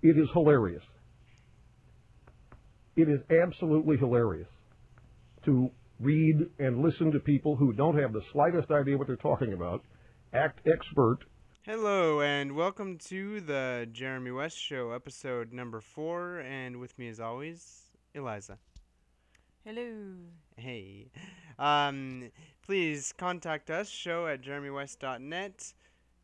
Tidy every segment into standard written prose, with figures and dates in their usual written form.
It is hilarious. It is absolutely hilarious to read and listen to people who don't have the slightest idea what they're talking about, act expert. Hello, and welcome to the Jeremy West Show, episode number 4, and with me as always, Eliza. Hello. Hey. Please contact us, show@jeremywest.net,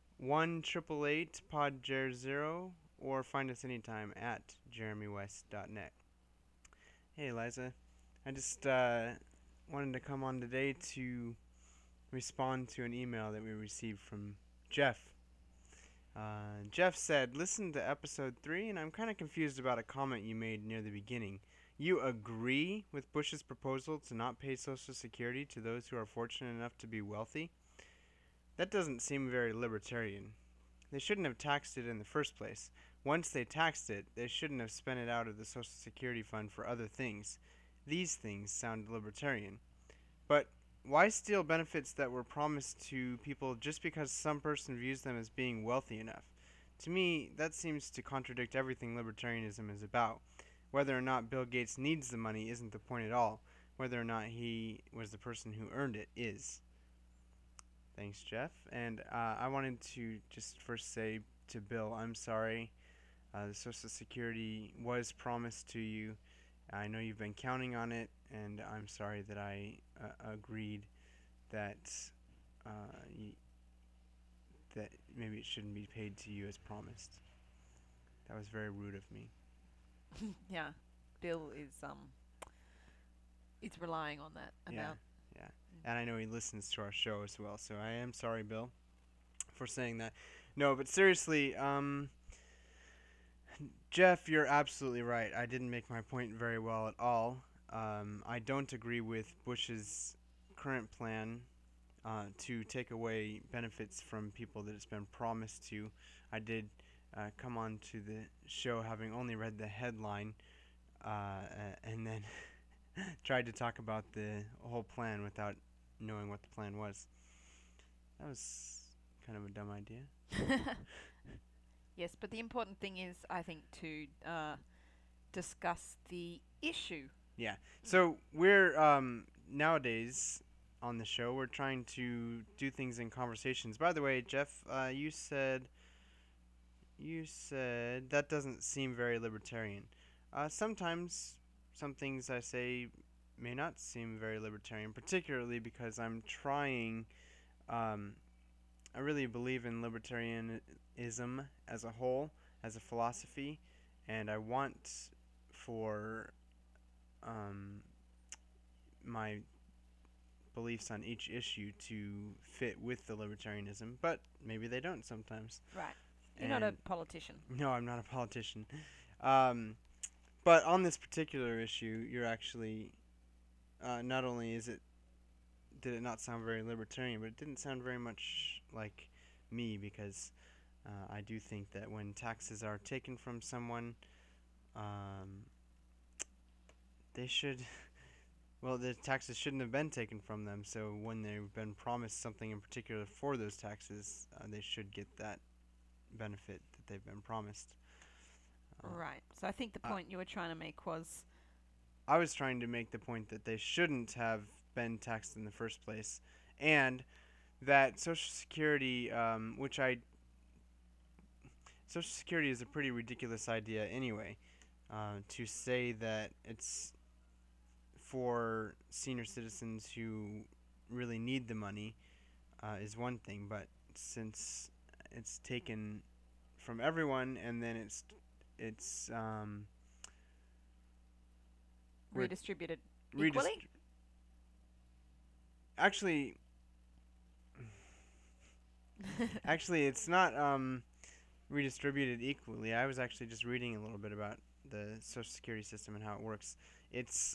1-888-POD-JER0, or find us anytime at jeremywest.net. Hey, Eliza. I just wanted to come on today to respond to an email that we received from Jeff. Jeff said, listen to episode 3, and I'm kind of confused about a comment you made near the beginning. You agree with Bush's proposal to not pay Social Security to those who are fortunate enough to be wealthy? That doesn't seem very libertarian. They shouldn't have taxed it in the first place. Once they taxed it, they shouldn't have spent it out of the Social Security fund for other things. These things sound libertarian. But why steal benefits that were promised to people just because some person views them as being wealthy enough? To me, that seems to contradict everything libertarianism is about. Whether or not Bill Gates needs the money isn't the point at all. Whether or not he was the person who earned it is. Thanks, Jeff. And I wanted to just first say to Bill, I'm sorry. The Social Security was promised to you. I know you've been counting on it, and I'm sorry that I agreed that that maybe it shouldn't be paid to you as promised. That was very rude of me. Yeah, Bill is relying on that amount. Yeah. And I know he listens to our show as well, so I am sorry, Bill, for saying that. No, but seriously, Jeff, you're absolutely right. I didn't make my point very well at all. I don't agree with Bush's current plan to take away benefits from people that it's been promised to. I did come on to the show having only read the headline and then tried to talk about the whole plan without knowing what the plan was. That was kind of a dumb idea. Yes, but the important thing is, I think, to discuss the issue. Yeah. So we're nowadays on the show, we're trying to do things in conversations. By the way, Jeff, you said that doesn't seem very libertarian. Sometimes some things I say may not seem very libertarian, particularly because I'm trying. I really believe in libertarianism as a whole, as a philosophy, and I want for my beliefs on each issue to fit with the libertarianism, but maybe they don't sometimes. Right. You're not a politician. No, I'm not a politician. But on this particular issue, you're actually, not only did it not sound very libertarian, but it didn't sound very much like me, because I do think that when taxes are taken from someone, they should, well, the taxes shouldn't have been taken from them, so when they've been promised something in particular for those taxes, they should get that benefit that they've been promised. Right. So I think the point you were trying to make was... I was trying to make the point that they shouldn't have been taxed in the first place, and that Social Security, Social Security is a pretty ridiculous idea anyway. To say that it's for senior citizens who really need the money is one thing, but since it's taken from everyone and then it's redistributed equally? Actually, it's not redistributed equally. I was actually just reading a little bit about the Social Security system and how it works. It's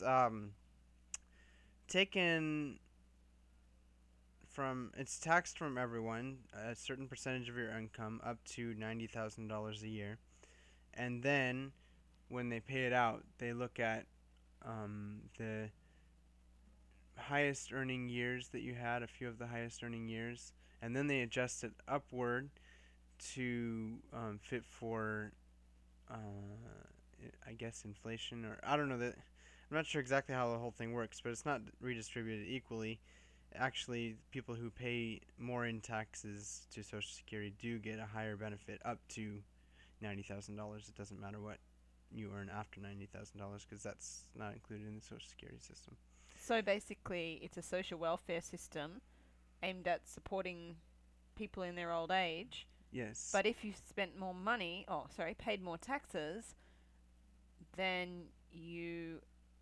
it's taxed from everyone, a certain percentage of your income, up to $90,000 a year. And then when they pay it out, they look at the highest earning years that you had, a few of the highest earning years, and then they adjust it upward to fit for I guess inflation, or I don't know that. I'm not sure exactly how the whole thing works, but it's not redistributed equally. Actually, people who pay more in taxes to Social Security do get a higher benefit up to $90,000. It doesn't matter what you earn after $90,000 because that's not included in the Social Security system. So basically, it's a social welfare system aimed at supporting people in their old age. Yes. But if you spent more money, paid more taxes, then you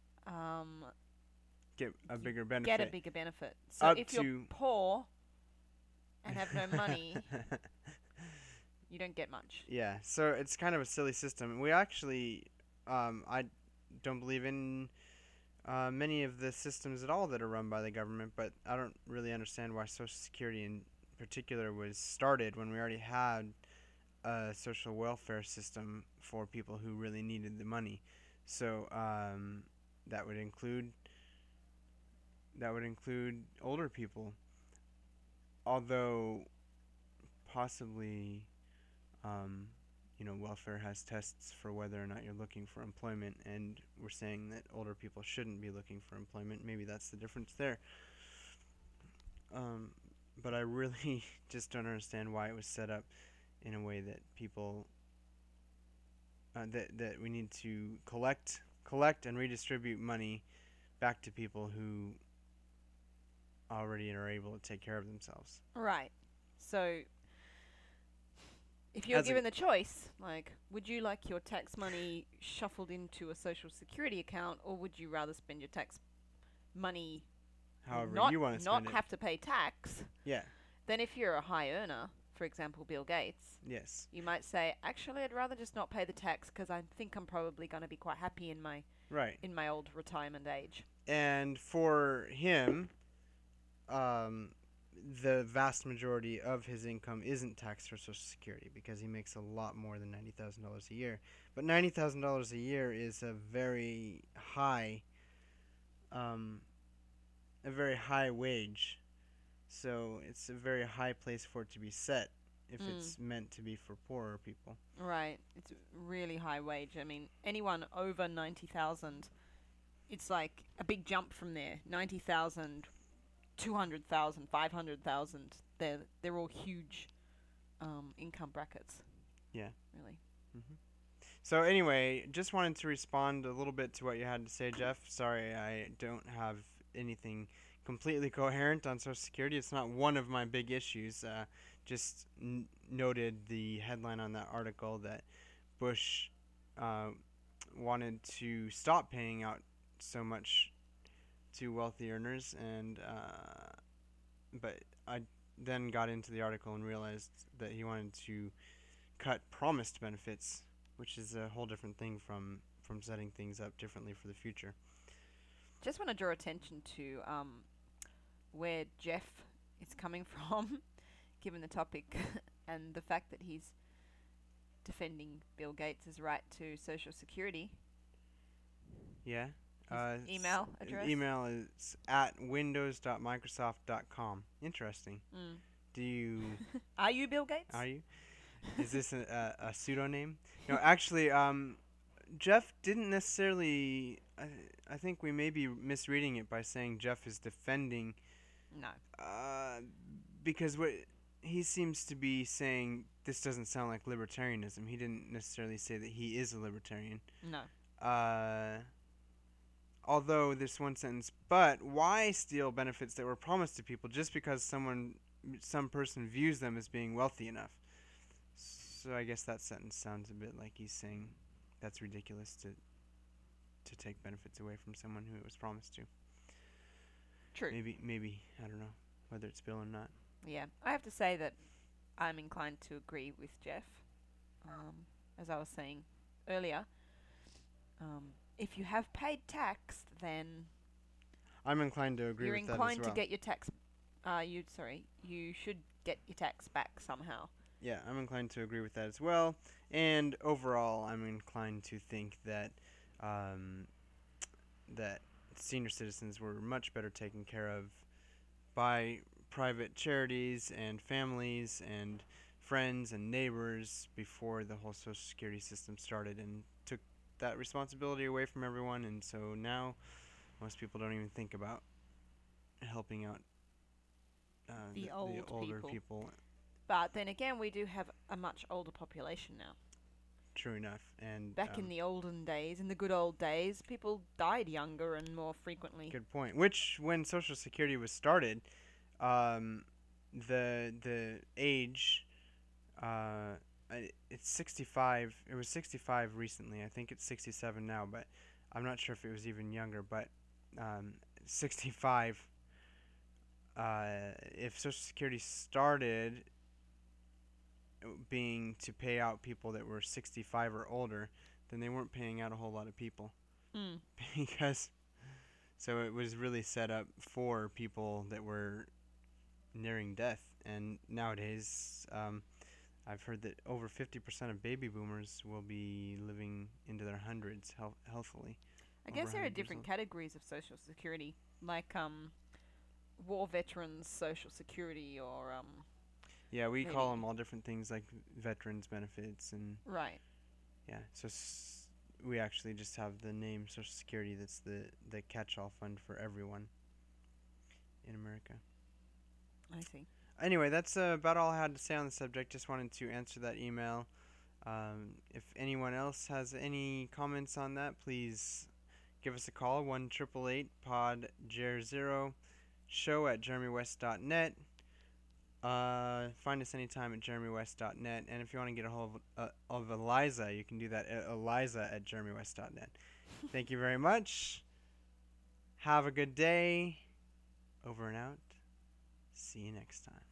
get a bigger benefit. Get a bigger benefit. So Up if you're poor and have no money, you don't get much. Yeah, so it's kind of a silly system. We actually, I don't believe in many of the systems at all that are run by the government, but I don't really understand why Social Security in particular was started when we already had a social welfare system for people who really needed the money. So that would include older people, although possibly welfare has tests for whether or not you're looking for employment, and we're saying that older people shouldn't be looking for employment. Maybe that's the difference there. But I really just don't understand why it was set up in a way that people that we need to collect and redistribute money back to people who already are able to take care of themselves. Right. So if you're given the choice, like, would you like your tax money shuffled into a Social Security account, or would you rather spend your tax money however you want to spend it, not have to pay tax? Yeah. Then if you're a high earner, for example, Bill Gates, yes, you might say, actually, I'd rather just not pay the tax because I think I'm probably going to be quite happy in my old retirement age. And for him, the vast majority of his income isn't taxed for Social Security because he makes a lot more than $90,000 a year. But $90,000 a year is a very high wage. So it's a very high place for it to be set if it's meant to be for poorer people. Right. It's really high wage. I mean, anyone over 90,000, it's like a big jump from there. 90,000, 200,000, 500,000. They're all huge income brackets. Yeah. Really. Mm-hmm. So anyway, just wanted to respond a little bit to what you had to say, Jeff. Sorry, I don't have anything completely coherent on Social Security. It's not one of my big issues. Just noted the headline on that article that Bush wanted to stop paying out so much to wealthy earners, and but I then got into the article and realized that he wanted to cut promised benefits, which is a whole different thing from setting things up differently for the future. Just want to draw attention to where Jeff is coming from, given the topic, and the fact that he's defending Bill Gates' right to Social Security. Yeah. Email address? Email is at windows.microsoft.com. Interesting. Do you... Are you Bill Gates? Are you? Is this a pseudonym? No, actually, Jeff didn't necessarily... I think we may be misreading it by saying Jeff is defending... No. Because what he seems to be saying, this doesn't sound like libertarianism. He didn't necessarily say that he is a libertarian. No. Although there's one sentence, but why steal benefits that were promised to people just because some person views them as being wealthy enough? So I guess that sentence sounds a bit like he's saying that's ridiculous to take benefits away from someone who it was promised to. True. Maybe, I don't know whether it's Bill or not. Yeah, I have to say that I'm inclined to agree with Jeff. As I was saying earlier, if you have paid tax, then I'm inclined to agree with that as well. You're inclined to get your tax. You should get your tax back somehow. Yeah, I'm inclined to agree with that as well. And overall, I'm inclined to think that that senior citizens were much better taken care of by private charities and families and friends and neighbors before the whole Social Security system started, and took that responsibility away from everyone. And so now most people don't even think about helping out The the old older people. people. But then again, we do have a much older population now. True enough. And Back in the olden days, in the good old days, people died younger and more frequently. good point. Which, when Social Security was started, the age, it's 65. It was 65 recently. I think it's 67 now, but I'm not sure if it was even younger. But 65. If Social Security started being to pay out people that were 65 or older, then they weren't paying out a whole lot of people. Mm. Because so it was really set up for people that were nearing death. And nowadays, I've heard that over 50% of baby boomers will be living into their hundreds healthily. I guess Over there are 100 years different old. categories of Social Security, like war veterans Social Security, or Yeah, we call maybe- them all different things like veterans benefits and right. yeah. So we actually just have the name Social Security. That's the catch-all fund for everyone in America. I see. Anyway, that's about all I had to say on the subject. Just wanted to answer that email. If anyone else has any comments on that, please give us a call, 1-888-POD-JER0, show@jeremywest.net. Find us anytime at jeremywest.net. And if you want to get a hold of Eliza, you can do that at eliza@jeremywest.net. Thank you very much. Have a good day. Over and out. See you next time.